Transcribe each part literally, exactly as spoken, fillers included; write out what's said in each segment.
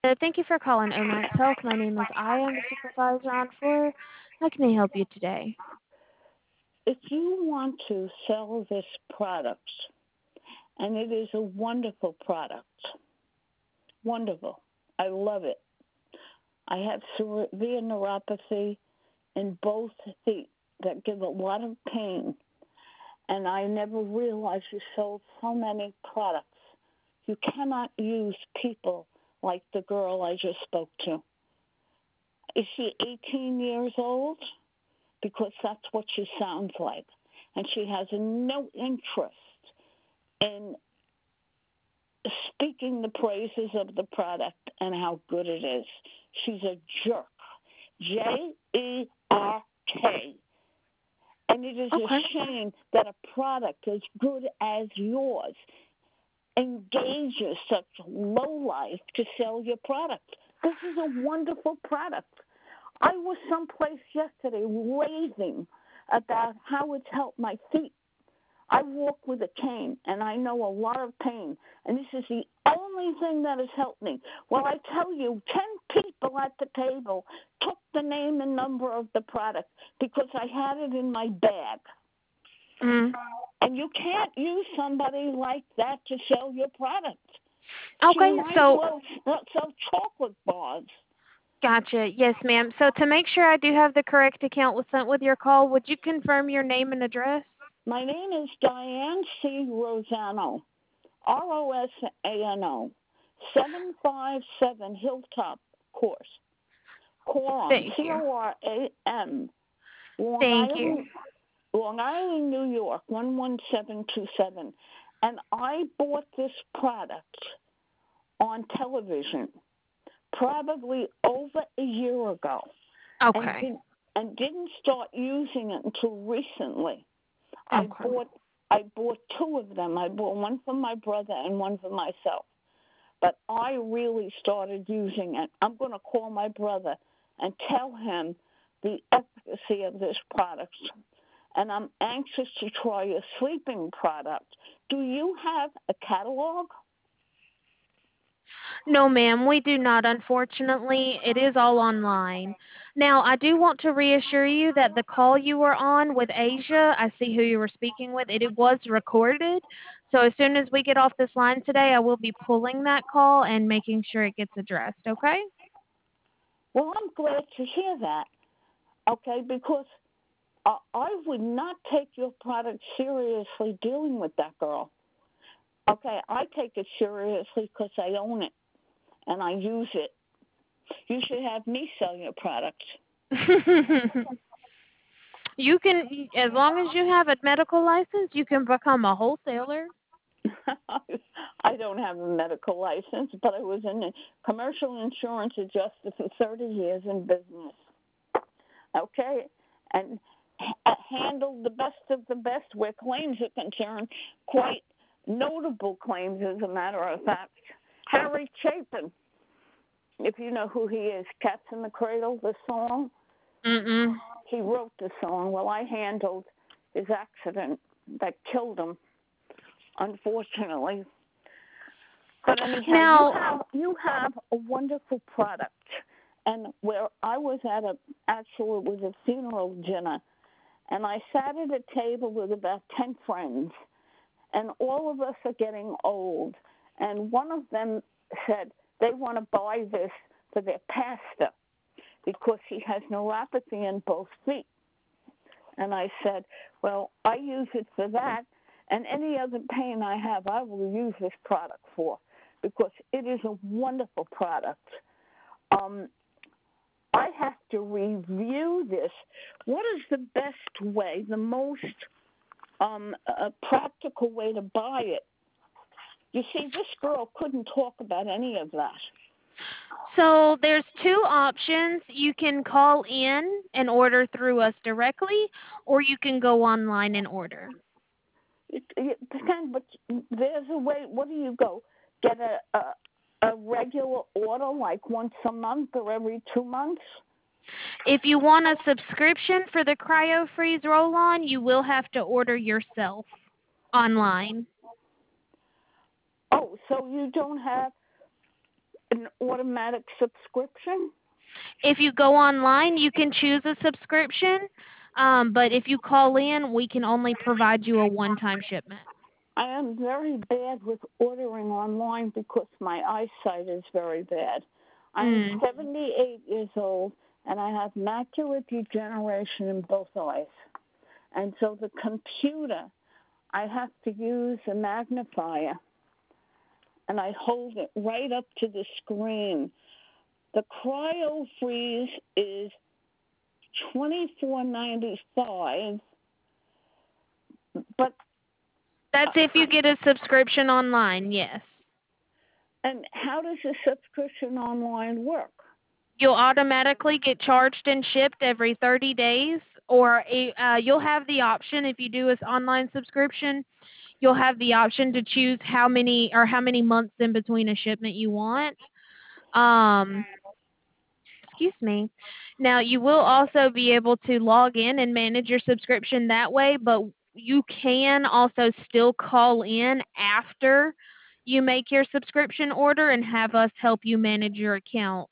Uh, thank you for calling Omax Health. My name is Aya. I'm the supervisor on floor. How can I help you today? If you want to sell this product, and it is a wonderful product, wonderful, I love it. I have severe neuropathy in both feet that give a lot of pain, and I never realized you sold so many products. You cannot use people like the girl I just spoke to. Is she eighteen years old? Because that's what she sounds like. And she has no interest in speaking the praises of the product and how good it is. She's a jerk. J E R K. And it is a Okay. shame that a product as good as yours engages such low life to sell your product. This is a wonderful product. I was someplace yesterday raving about how it's helped my feet. I walk with a cane, and I know a lot of pain, and this is the only thing that has helped me. Well, I tell you, ten people at the table took the name and number of the product because I had it in my bag. Mm. And you can't use somebody like that to sell your product. She Okay, might as so well sell chocolate bars. gotcha. Yes, ma'am. So to make sure I do have the correct account was sent with your call, would you confirm your name and address? My name is Diane C. Rosano, R O S A N O, seven five seven Hilltop Course, Coram, Thank C you. O R A M, Long Thank you. Island, Long Island, New York, one one seven two seven. And I bought this product on television probably over a year ago and, Okay. did, and didn't start using it until recently. I Okay. bought I bought two of them. I bought one for my brother and one for myself. But I really started using it. I'm going to call my brother and tell him the efficacy of this product. And I'm anxious to try a sleeping product. Do you have a catalog? No, ma'am, we do not, unfortunately. It is all online. Now, I do want to reassure you that the call you were on with Asia, I see who you were speaking with, it, it was recorded. So as soon as we get off this line today, I will be pulling that call and making sure it gets addressed, okay? Well, I'm glad to hear that, okay, because uh, I would not take your product seriously dealing with that girl. Okay, I take it seriously because I own it and I use it. You should have me sell your product. You can, as long as you have a medical license, you can become a wholesaler. I don't have a medical license, but I was in a commercial insurance adjuster for thirty years in business. Okay, and h- handled the best of the best where claims are concerned, quite notable claims, as a matter of fact. Harry Chapin, if you know who he is, Cats in the Cradle, the song. Mm-mm. He wrote the song. Well, I handled his accident that killed him, unfortunately. But anyhow, you Now, have you have a wonderful product, and where I was at a actually it was a funeral dinner, and I sat at a table with about ten friends, and all of us are getting old, and one of them said they want to buy this for their pastor because he has neuropathy in both feet. And I said, well, I use it for that, and any other pain I have, I will use this product for because it is a wonderful product. Um, I have to review this. What is the best way, the most um, uh, practical way to buy it? You see, this girl couldn't talk about any of that. so there's two options. You can call in and order through us directly, or you can go online and order. It, it depends, but there's a way. What do you go? Get a, a a regular order like once a month or every two months? If you want a subscription for the Cryo Freeze roll on, you will have to order yourself online. Oh, so you don't have an automatic subscription? If you go online, you can choose a subscription, um, but if you call in, we can only provide you a one-time shipment. I am very bad with ordering online because my eyesight is very bad. I am Mm. seventy-eight years old and I have macular degeneration in both eyes. And so the computer, I have to use a magnifier and I hold it right up to the screen. The cryo freeze is twenty-four ninety-five, but That's if you get a subscription online, yes. and how does a subscription online work? You'll automatically get charged and shipped every thirty days, or a, uh, you'll have the option if you do an online subscription, you'll have the option to choose how many or how many months in between a shipment you want. Um, excuse me. Now, you will also be able to log in and manage your subscription that way, but you can also still call in after you make your subscription order and have us help you manage your account.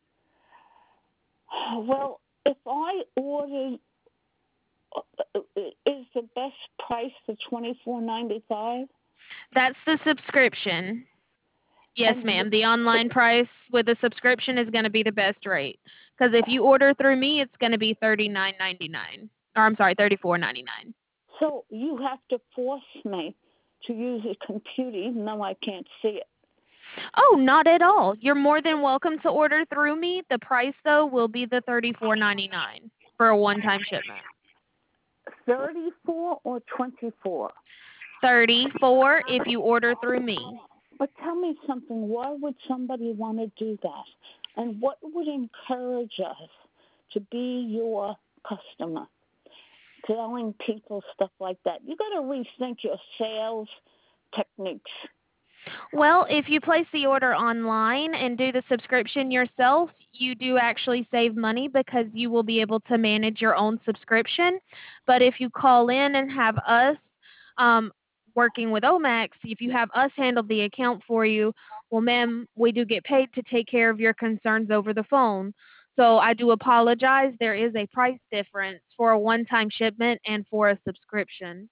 Well, if I ordered, uh, is the best price the twenty-four ninety-five? That's the subscription. Yes, And ma'am. The online price with a subscription is going to be the best rate. Because if you order through me, it's going to be thirty-nine ninety-nine. Or I'm sorry, thirty-four ninety-nine. so you have to force me to use a computer even though I can't see it. Oh, not at all. You're more than welcome to order through me. The price though will be the thirty-four ninety-nine for a one-time shipment. thirty-four or twenty-four? thirty-four if you order through me. But tell me something. Why would somebody want to do that? And what would encourage us to be your customer? Telling people stuff like that. You got to rethink your sales techniques. Well, if you place the order online and do the subscription yourself, you do actually save money because you will be able to manage your own subscription. But if you call in and have us um, working with Omax, if you have us handle the account for you, well, ma'am, we do get paid to take care of your concerns over the phone. So I do apologize. There is a price difference for a one-time shipment and for a subscription.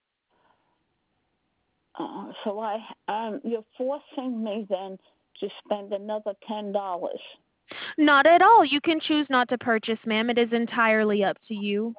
Uh, so I, um, you're forcing me then to spend another ten dollars. Not at all. You can choose not to purchase, ma'am. It is entirely up to you.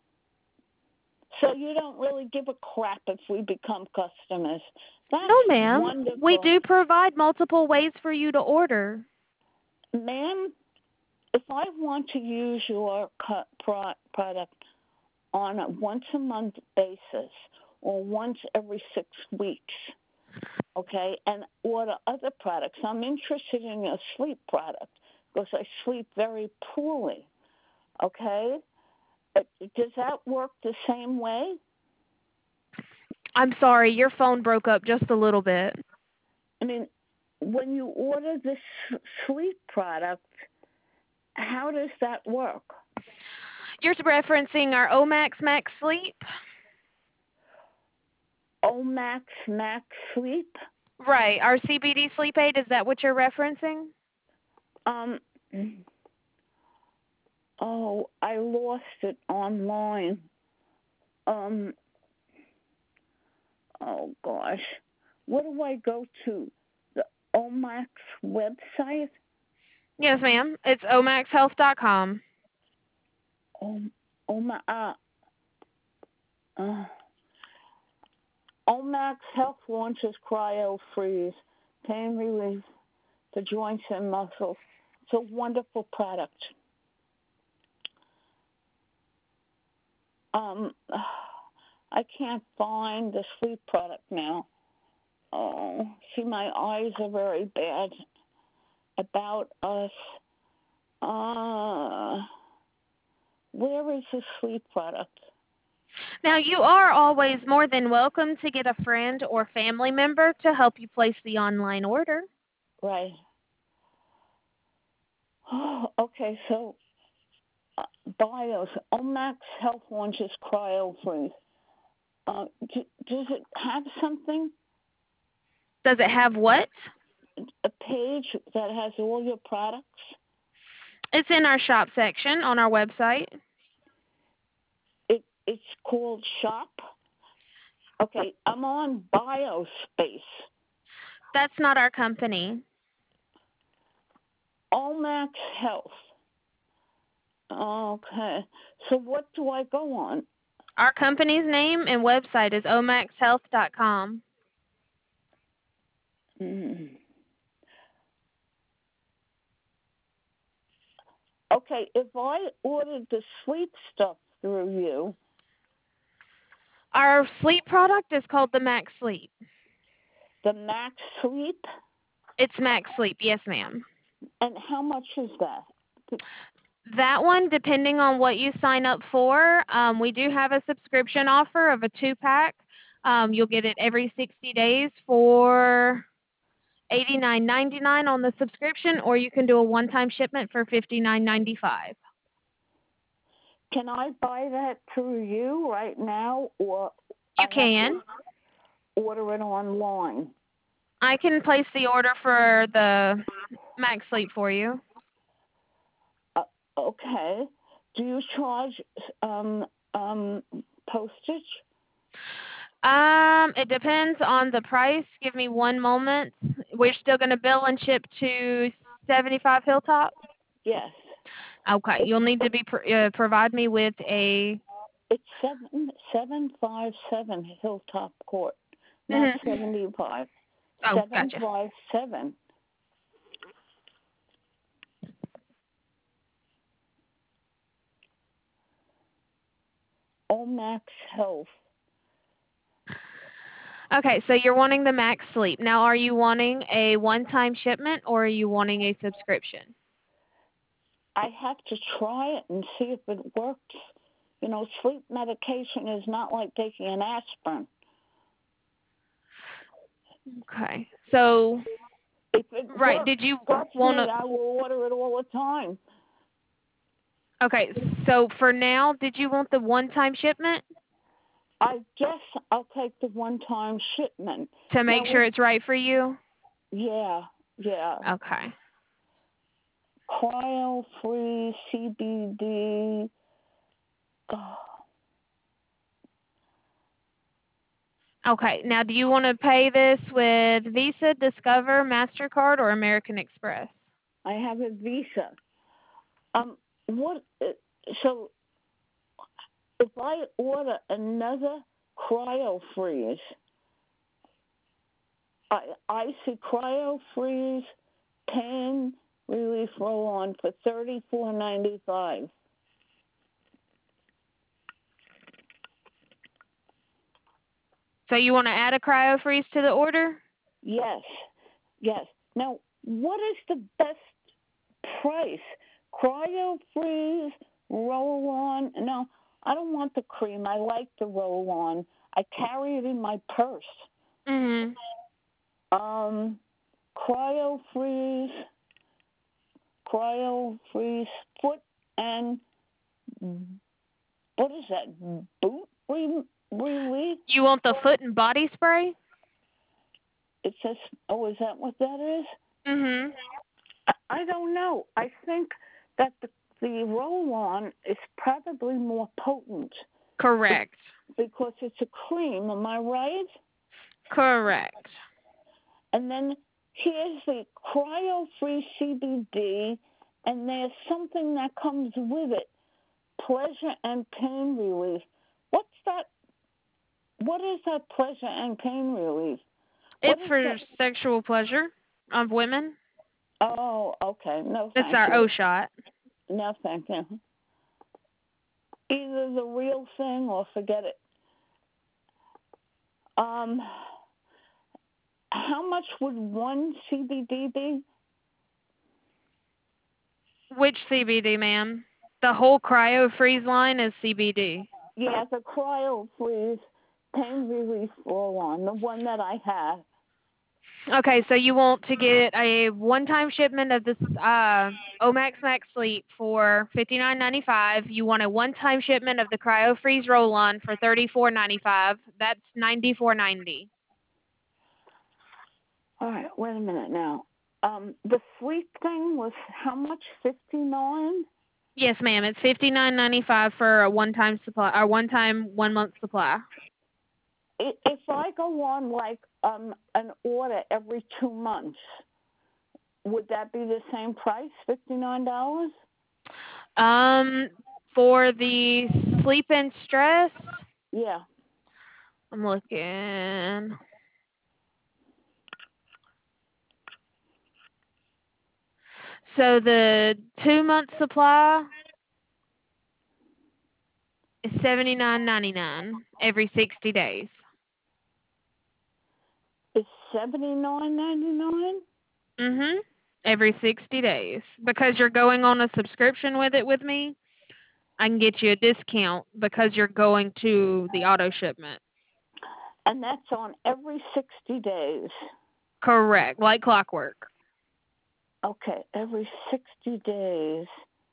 So you don't really give a crap if we become customers. No, That's ma'am. We wonderful. do provide multiple ways for you to order. Ma'am, if I want to use your product on a once a month basis or once every six weeks, okay, and order other products, I'm interested in your sleep product because I sleep very poorly, okay? But does that work the same way? I'm sorry, your phone broke up just a little bit. I mean, when you order this sleep product, how does that work? You're referencing our Omax Max Sleep? Omax Max Sleep? Right, our C B D sleep aid, is that what you're referencing? Um, oh, I lost it online. Um, oh gosh, where do I go to? The Omax website? Yes, ma'am. It's omax health dot com. Oh, Oma, uh, uh, Omax Health launches Cryo Freeze, pain relief for joints and muscles. It's a wonderful product. Um, I can't find the sleep product now. Oh, see, my eyes are very bad. About Us. Uh, where is the sleep product? Now, you are always more than welcome to get a friend or family member to help you place the online order. Right. Oh, okay, so uh, BIOS, Omax Health launches Cryo Freeze. Uh, d- does it have something? Does it have what? a page that has all your products? It's in our shop section on our website. It it's called Shop. Okay, I'm on BioSpace. That's not our company. Omax Health. Okay. So what do I go on? Our company's name and website is omax health dot com. Mm. Okay, if I ordered the sleep stuff through you, Our sleep product is called the Max Sleep. the Max Sleep, It's Max Sleep, yes, ma'am. and how much is that? That one, depending on what you sign up for, um, we do have a subscription offer of a two-pack. Um, you'll get it every sixty days for eighty-nine ninety-nine on the subscription, or you can do a one-time shipment for fifty-nine ninety-five. Can I buy that through you right now, or You I have can. to order it online? I can place the order for the Max Sleep for you. Uh, okay. Do you charge um, um, postage? Um, it depends on the price. Give me one moment. We're still going to bill and ship to seventy-five Hilltop. Yes. Okay, you'll need to be pr- uh, provide me with a. It's seven seven five seven Hilltop Court, not Mhm. seventy five. Oh, Seven gotcha. five seven. Omax Health. Okay, so you're wanting the Max Sleep. Now, are you wanting a one-time shipment or are you wanting a subscription? I have to try it and see if it works. You know, sleep medication is not like taking an aspirin. Okay, so If it right, works, did you trust want me, to? I will order it all the time. Okay, so for now, did you want the one-time shipment I guess I'll take the one-time shipment. to make Now, sure it's right for you? yeah, yeah. Okay. Cryo-free C B D. Oh, Okay. Now, do you want to pay this with Visa, Discover, MasterCard, or American Express? I have a Visa. Um, what? uh, So, if I order another cryo freeze, I I see cryo freeze pain relief roll on for thirty four ninety five. So you want to add a cryo freeze to the order? Yes, yes. Now, what is the best price? Cryo freeze roll on? No, I don't want the cream. I like the roll on. I carry it in my purse. Mhm. Um, cryo freeze, cryo freeze foot and what is that? Boot re- relief? You want the foot and body spray? It says, oh, is that what that is? Mhm. I, I don't know. I think that the the roll on is probably more potent Correct. because it's a cream. Am I right? Correct. And then here's the cryo free C B D, and there's something that comes with it. Pleasure and pain relief. What's that? What is that pleasure and pain relief? What It's is for that? sexual pleasure of women. Oh, okay. No, It's thank our you. O shot. No, thank you. Either the real thing or forget it. Um, how much would one C B D be? Which C B D, ma'am? The whole cryo freeze line is C B D. Yeah, the cryo freeze pain relief roll on, the one that I have. Okay, so you want to get a one-time shipment of this uh, Omax Max Sleep for fifty-nine ninety-five. You want a one-time shipment of the Cryo Freeze Roll-On for thirty-four ninety-five. That's ninety-four ninety. All right, wait a minute now. Um, the sleep thing was how much? Fifty-nine. Yes, ma'am. It's fifty nine ninety five for a one time supply, or one time one month supply. If I go on like um an order every two months, would that be the same price? Fifty-nine dollars. Um, for the sleep and stress, Yeah. I'm looking. So the two month supply is seventy nine ninety nine every sixty days. It's seventy-nine ninety-nine. Mhm. Every sixty days. Because you're going on a subscription with it with me, I can get you a discount because you're going to the auto shipment. And that's on every sixty days. Correct, like clockwork. Okay, every sixty days.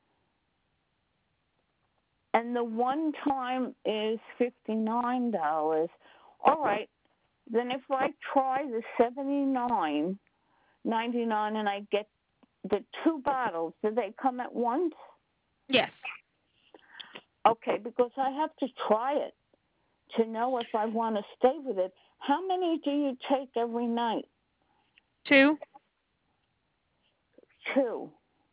And the one time is fifty-nine dollars. All right, then if I try the seventy-nine ninety-nine and I get the two bottles, do they come at once? Yes. Okay, because I have to try it to know if I want to stay with it. How many do you take every night? Two. Two.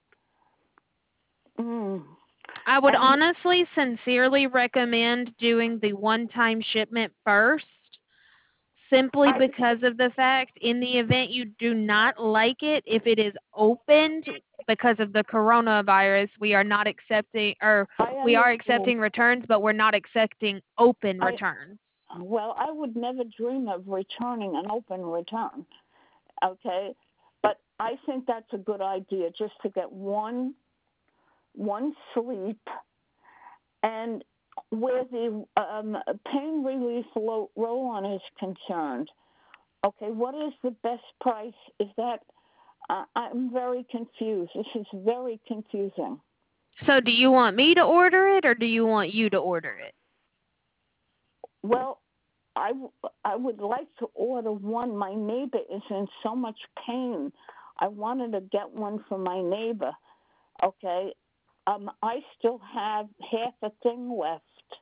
Mm. I would And honestly, sincerely recommend doing the one-time shipment first, simply I, because of the fact, in the event you do not like it, if it is opened because of the coronavirus, we are not accepting, or I we are understand. accepting returns, but we're not accepting open I, returns. well, I would never dream of returning an open return. Okay, but I think that's a good idea, just to get one one sleep. And where the um, pain relief lo- roll-on is concerned, okay, what is the best price? Is that uh, I'm very confused. This is very confusing. So do you want me to order it, or do you want you to order it? Well, I, I would like to order one. My neighbor is in so much pain. I wanted to get one for my neighbor. Okay, um, I still have half a thing left.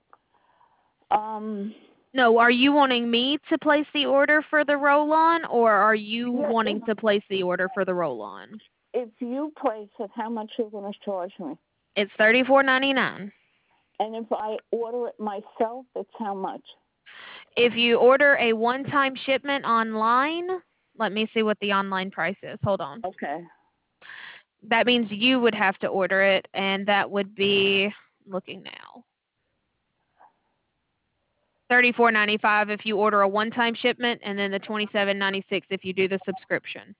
Um, No, are you wanting me to place the order for the roll-on, or are you yeah, wanting if, to place the order for the roll-on? if you place it, how much are you going to charge me? It's thirty-four ninety-nine. And if I order it myself, it's how much? If you order a one-time shipment online, let me see what the online price is. Hold on. Okay. That means you would have to order it, and that would be, looking now, thirty-four ninety-five if you order a one-time shipment, and then the twenty-seven ninety-six if you do the subscription.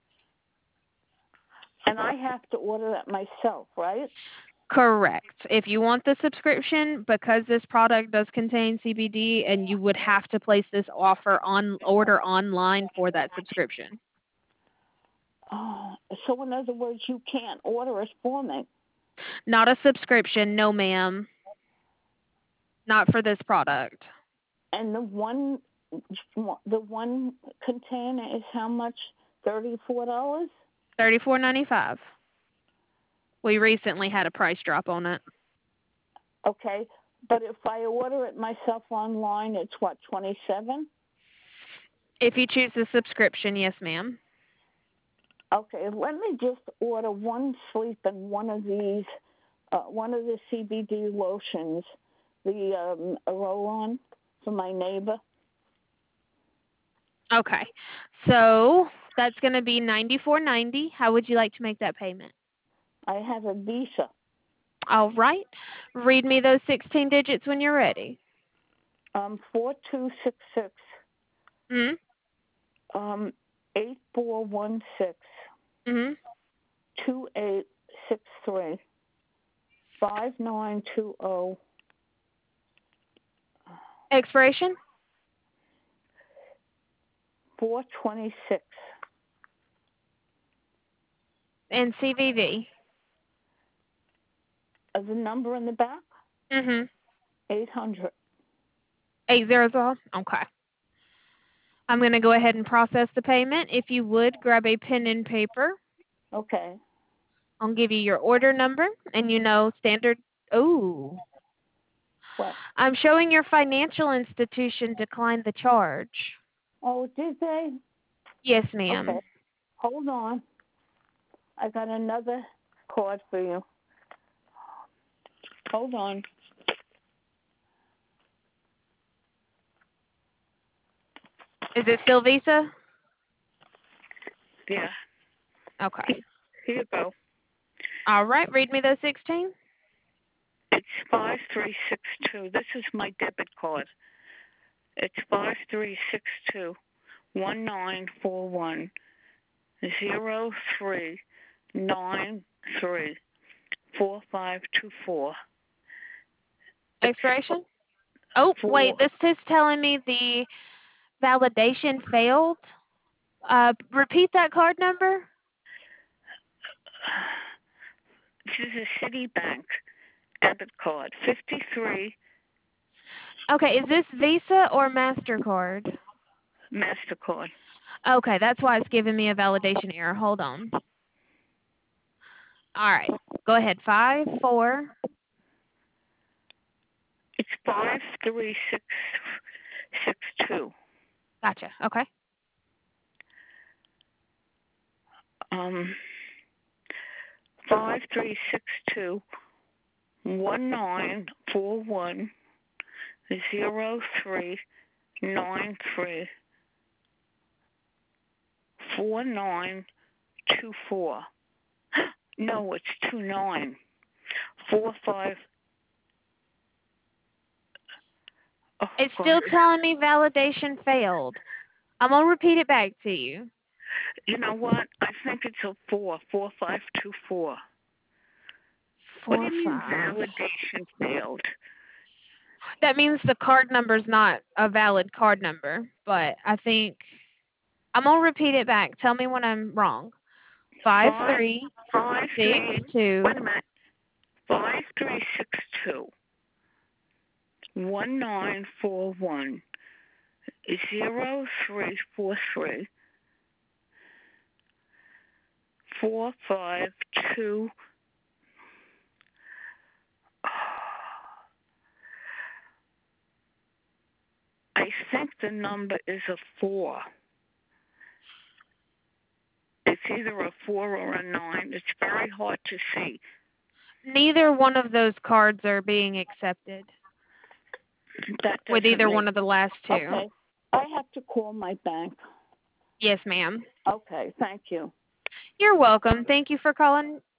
And I have to order that myself, right? Correct. If you want the subscription, because this product does contain C B D, and you would have to place this offer on order online for that subscription. Oh, so in other words, you can't order it for me. Not a subscription, no ma'am. Not for this product. And the one, the one container is how much? Thirty-four dollars. thirty-four ninety-five. We recently had a price drop on it. Okay, but if I order it myself online, it's what, twenty-seven? If you choose the subscription, yes ma'am. Okay, let me just order one sleep and one of these, uh, one of the C B D lotions, the um, roll-on for my neighbor. Okay. So that's going to be ninety-four ninety. How would you like to make that payment? I have a Visa. All right. Read me those sixteen digits when you're ready. Um, four two six six. Mhm. Um, eight four one six. Mhm. Two eight six three. Five nine two zero. Expiration Four twenty six. and C V V. Uh, the number in the back? Mhm. Eight hundred. Eight zeros off. Okay. I'm going to go ahead and process the payment. If you would, grab a pen and paper. Okay. I'll give you your order number, and you know standard. Oh, What? I'm showing your financial institution declined the charge. Oh, did they? Yes, Okay. ma'am. Hold on. I got another card for you. Hold on. Is it still Visa? Yeah. Okay. Here you go. All right. Read me those sixteen. It's five three six two. This is my debit card. It's five three six two one nine four one zero three nine three four five two four. Expiration? Oh, wait. For This is telling me the validation failed. Uh, repeat that card number. this is a Citibank debit card. Fifty three Okay. Is this Visa or MasterCard? MasterCard. Okay. That's why it's giving me a validation error. Hold on. All right. Go ahead. Five, four. It's five three six six two. Gotcha. Okay. Um, five three six two one nine four one zero three nine three four nine two four. No, it's two nine four five. Oh, It's God. still telling me validation failed. I'm gonna repeat it back to you. You know what? I think it's a four four five two four. What do Four, you mean five. validation failed? That means the card number's not a valid card number, but I think I'm gonna repeat it back. Tell me when I'm wrong. Five Five three five six three. two. Wait a minute. Five three six two one nine four one zero three four three four five two. I think the number is a four. It's either a four or a nine. It's very hard to see. Neither one of those cards are being accepted That with doesn't either make. one of the last two. Okay. I have to call my bank. Yes, ma'am. Okay. Thank you. You're welcome. Thank you for calling